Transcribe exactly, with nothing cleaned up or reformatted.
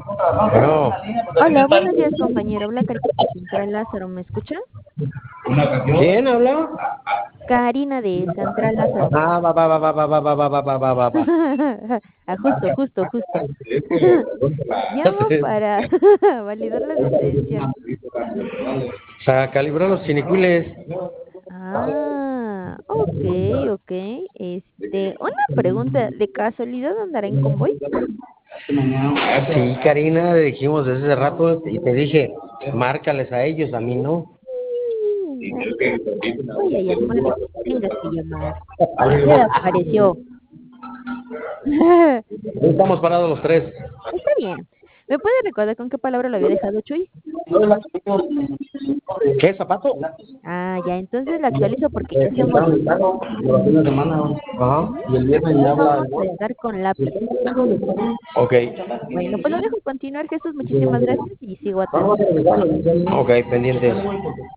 Bueno, Hola, buenos días, compañero. Habla Karina de Central Lázaro, ¿me escucha? ¿quién habla? Karina de Central Lázaro. Ah, va, va, va, va, va, va, va, va, va, va, va, va, va. Ah, justo, justo, justo. Llamo para validar la licencia. O sea, calibró los chinicuiles. Ah, ok, ok. Este, una pregunta, ¿de casualidad andará en convoy? Sí, Karina, le dijimos desde hace rato y te dije, márcales a ellos, a mí no. Mm, ah, voy a llamar a quien tenga que llamar. Ya apareció. Estamos parados los tres. Está bien. ¿Me puede recordar con qué palabra lo había dejado Chuy? ¿Qué, zapato? Ah, ya, entonces la actualizo porque ya hacemos Ajá. ujú, y vamos a dejar con lápiz. Ok. Bueno, pues lo dejo continuar, Jesús. Muchísimas gracias y sigo atento. Ok, pendientes.